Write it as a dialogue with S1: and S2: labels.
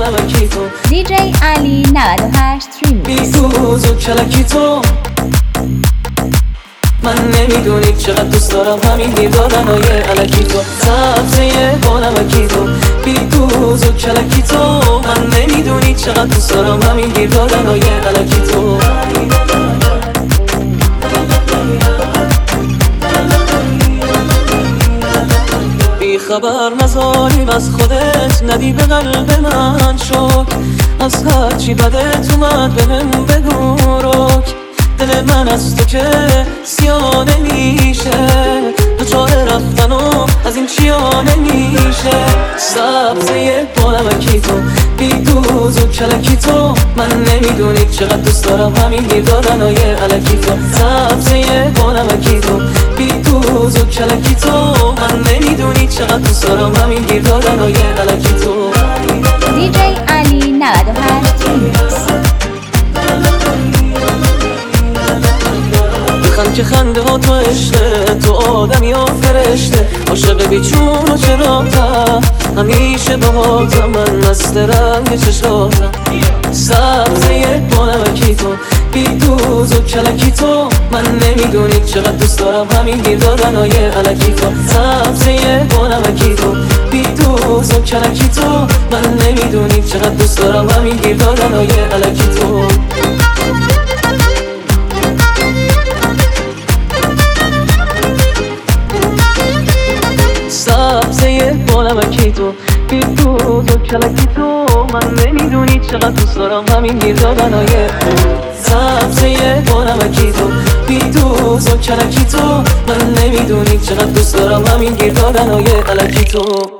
S1: بانمکی تو
S2: DJ علی 98 ریمیکس.
S1: بیدوز و کلکی تو من نمیدونی چقدر دوست دارم همین گیر دادنهای الکی تو سبزه بانمکی تو بیدوز و کلکی تو من نمیدونی چقدر دوست دارم همین گیر دادنهای الکی تو بی خبر نذاریم از خودت ندی به قلب من شک از هرچی بدت اومد بهم بگو رک دل من از تو که سیاه نمیشه دوچار رفتن و از این چیا نمیشه سبزه بانمکی تو بیدوز و کلکی تو من نمیدونی چقدر دوست دارم همین گیر دادنهای الکی تو سبزه بانمکی تو بیدوز و کلکی تو من نمیدونی چقدر دوست دارم همین گیر دادنهای الکی تو
S2: DJ علی 98 ریمیکس.
S1: بخند که خنده ها تو عشقه تو آدمی ها فرشته عاشق بیچون و چراتم همیشه باهاتم من مست رنگ چشاتم سبزه بانمکی تو بیدوز و کلکی تو من نمیدونی چقدر دوست دارم همین گیر دادنهای الکی تو سبزه بانمکی تو بیدوز و کلکی تو من نمیدونی چقدر دوست دارم همین گیر دادنهای الکی تو سبزه بانمکی تو بیدوز و کلکی تو من نمیدونی چقدر دوست دارم همین گیر دادنهای سبزه بانمکی تو بیدوز و کلکی تو من نمیدونی چقدر دوست دارم همین گیر دادنهای الکی تو